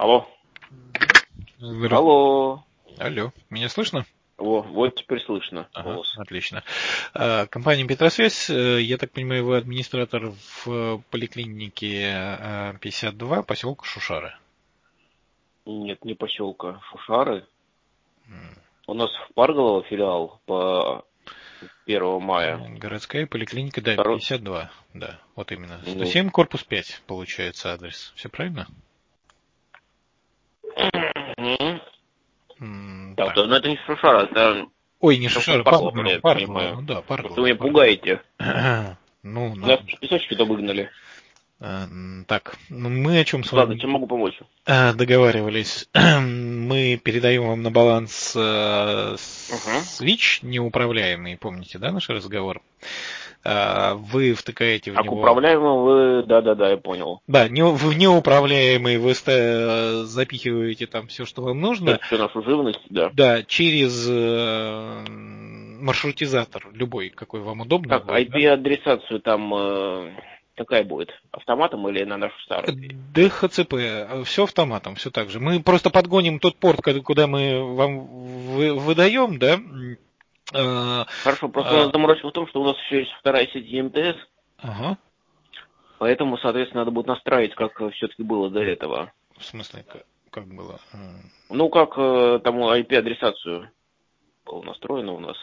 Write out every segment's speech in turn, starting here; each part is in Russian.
Алло. Здравствуйте. Алло. Алло, меня слышно? Вот теперь слышно. Ага, Голос. отлично. Компания Петросвязь, я так понимаю, вы администратор в поликлинике 52, поселка Шушары. Нет, не поселка Шушары. У нас в Парголово филиал по 1 мая. Городская поликлиника, да, Второй- 52, да, вот именно. Ну. 107, корпус 5, получается адрес. Все правильно? Так, ну это не Шушара, это Ой, не Шушары, Парголово, Парголово, я Парголово, понимаю. ну да, Что вы меня Парголово. пугаете. Ну, Нас надо. в песочки-то выгнали. Так, ну мы о чем с Ладно, вами чем могу помочь? договаривались? Мы передаем вам на баланс Switch неуправляемый, помните, да, наш разговор? Вы втыкаете в А к него... управляемому вы... Да, я понял. Да, в неуправляемый вы запихиваете там все, что вам нужно. Всю нашу живность, да. Да, через маршрутизатор, любой, какой вам удобно. Так, будет, да? IP-адресацию там какая будет? Автоматом или на нашу старую? ДХЦП, все автоматом, все так же. Мы просто подгоним тот порт, куда мы вам выдаем, да. Хорошо, просто у нас заморочка в том, что у нас еще есть вторая сеть ЕМТС, Ага. поэтому, соответственно, надо будет настраивать, как все-таки было до этого. В смысле, как было? Ну, как там IP-адресацию было настроено у нас.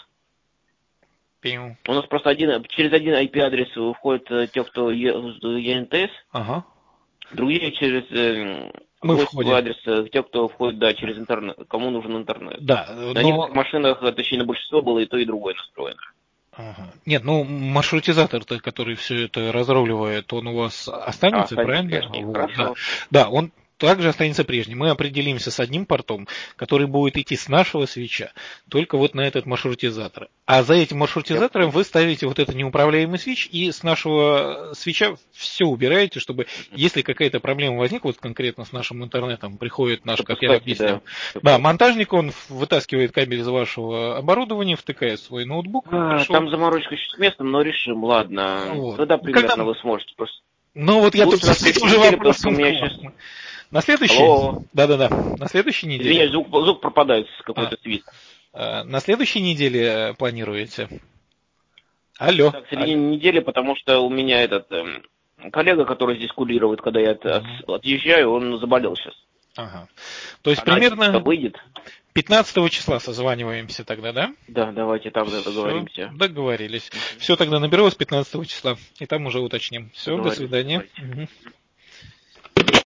Пиу. У нас просто через один IP-адрес входят те, кто ЕНТС, Ага. другие через Мы свой входим. адрес, те, кто входит, да, через интернет, кому нужен интернет. Да, На некоторых машинах, точнее, на большинство было и то, и другое настроено. Ага. Нет, ну маршрутизатор-то, который все это разруливает, он у вас останется, правильно? Прежний. Вот, Хорошо. да, он также останется прежним. Мы определимся с одним портом, который будет идти с нашего свитча, только вот на этот маршрутизатор. А за этим маршрутизатором вы ставите вот этот неуправляемый свитч, и с нашего свитча все убираете, чтобы, если какая-то проблема возникла, вот конкретно с нашим интернетом, приходит наш, как я объяснял, да, монтажник, он вытаскивает кабель из вашего оборудования, втыкает свой ноутбук. Там заморочка еще с местом, но решим, ладно. Вот. Когда примерно вы сможете? Просто... Ну вот я тут на следующей неделе, потому что у меня сейчас... На следующий? Алло. Да. На следующей неделе. Извиняюсь, звук пропадает с какой-то свист. На следующей неделе планируете? Алло. Так, в середине недели, потому что у меня этот коллега, который здесь курирует, когда я отъезжаю, он заболел сейчас. Ага. То есть примерно выйдет. 15 числа созваниваемся тогда, да? Да, давайте тогда договоримся. Все, договорились. Все, тогда наберу вас 15 числа, и там уже уточним. Все, до свидания.